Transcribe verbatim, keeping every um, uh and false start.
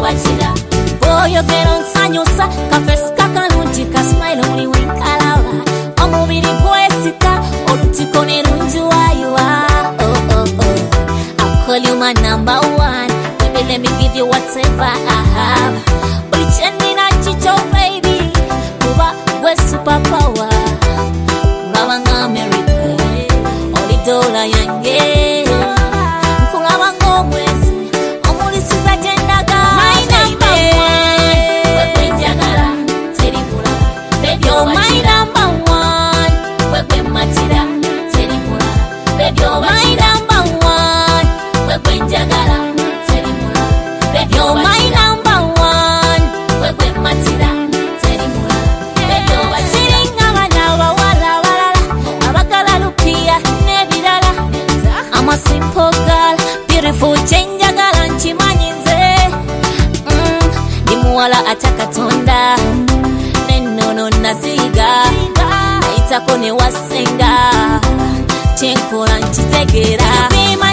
byobakira boyogero nsanyusa kafesika kanungi ka smile oli wenkalaba omubiri gwesika olutiko nerunjuwayuwa oh oh oh I'll call you my number one baby let me give you whatever I have bulichenina chicho baby kuba we superpower kulaba nga America oli dola yange kulaba nga omwezi omulisiza jendaga my number one we kwenjagala teri mulala baby oh my number one we kwematira teri mulala baby oh my number one we kwenjagala teri mulala baby oh my number one we kwematira teri mulala baby oh basiringa bana wala wala abagala lupia nebirala I'm a simple girl beautiful chenjagala nchimanyinze mm, ni muwala atakatonda nenono naziga naitako ne wasenga chenkola nchitegera